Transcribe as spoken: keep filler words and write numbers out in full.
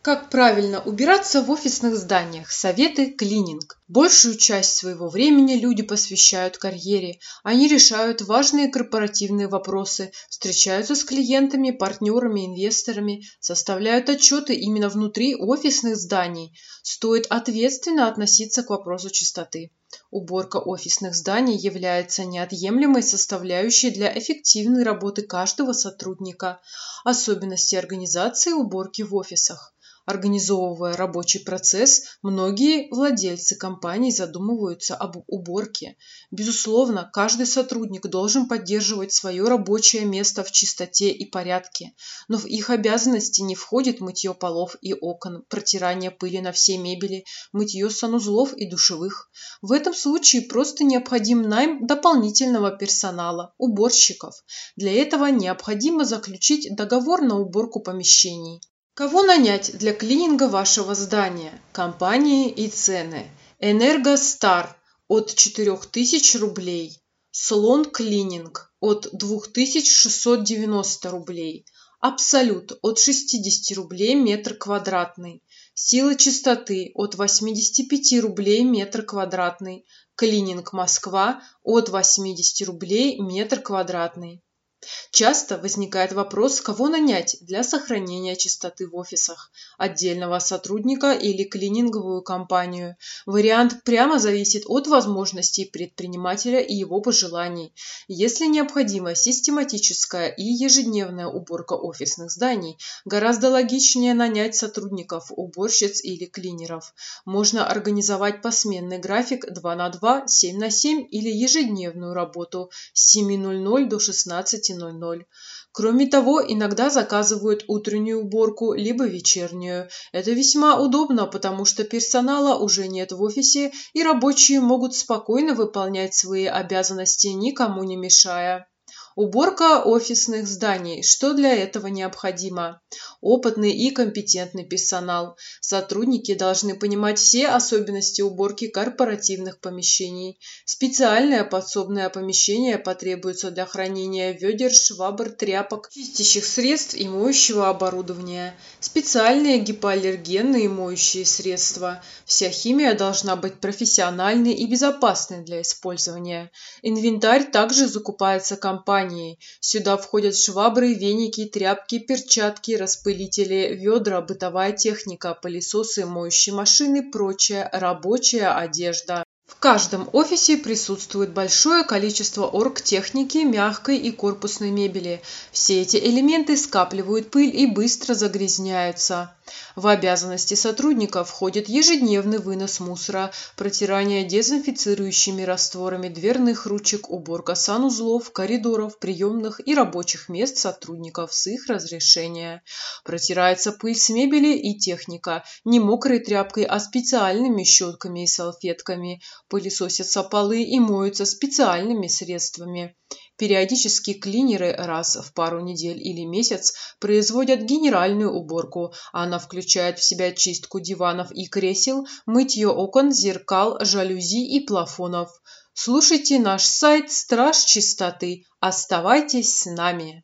Как правильно убираться в офисных зданиях? Советы клининг. Большую часть своего времени люди посвящают карьере. Они решают важные корпоративные вопросы, встречаются с клиентами, партнерами, инвесторами, составляют отчеты именно внутри офисных зданий. Стоит ответственно относиться к вопросу чистоты. Уборка офисных зданий является неотъемлемой составляющей для эффективной работы каждого сотрудника. Особенности организации уборки в офисах. Организовывая рабочий процесс, многие владельцы компаний задумываются об уборке. Безусловно, каждый сотрудник должен поддерживать свое рабочее место в чистоте и порядке, но в их обязанности не входит мытье полов и окон, протирание пыли на всей мебели, мытье санузлов и душевых. В этом случае просто необходим найм дополнительного персонала, уборщиков. Для этого необходимо заключить договор на уборку помещений. Кого нанять для клининга вашего здания? Компании и цены. Энергостар от четырёх тысяч рублей. Слон Клининг от двух тысяч шестисот девяноста рублей. Абсолют от шестидесяти рублей метр квадратный. Сила чистоты от восьмидесяти пяти рублей метр квадратный. Клининг Москва от восьмидесяти рублей метр квадратный. Часто возникает вопрос, кого нанять для сохранения чистоты в офисах – отдельного сотрудника или клининговую компанию. Вариант прямо зависит от возможностей предпринимателя и его пожеланий. Если необходима систематическая и ежедневная уборка офисных зданий, гораздо логичнее нанять сотрудников, уборщиц или клинеров. Можно организовать посменный график два на два, семь на семь или ежедневную работу с семи ноль-ноль до шестнадцати ноль-ноль. Кроме того, иногда заказывают утреннюю уборку, либо вечернюю. Это весьма удобно, потому что персонала уже нет в офисе, и рабочие могут спокойно выполнять свои обязанности, никому не мешая. Уборка офисных зданий. Что для этого необходимо? Опытный и компетентный персонал. Сотрудники должны понимать все особенности уборки корпоративных помещений. Специальное подсобное помещение потребуется для хранения ведер, швабр, тряпок, чистящих средств и моющего оборудования. Специальные гипоаллергенные моющие средства. Вся химия должна быть профессиональной и безопасной для использования. Инвентарь также закупается компанией. Сюда входят швабры, веники, тряпки, перчатки, распылители, ведра, бытовая техника, пылесосы, моющие машины, прочая рабочая одежда. В каждом офисе присутствует большое количество оргтехники, мягкой и корпусной мебели. Все эти элементы скапливают пыль и быстро загрязняются. В обязанности сотрудников входит ежедневный вынос мусора, протирание дезинфицирующими растворами дверных ручек, уборка санузлов, коридоров, приемных и рабочих мест сотрудников с их разрешения. Протирается пыль с мебели и техника не мокрой тряпкой, а специальными щетками и салфетками. Пылесосятся полы и моются специальными средствами. Периодически клинеры раз в пару недель или месяц производят генеральную уборку. Она включает в себя чистку диванов и кресел, мытье окон, зеркал, жалюзи и плафонов. Слушайте наш сайт «Страж чистоты». Оставайтесь с нами!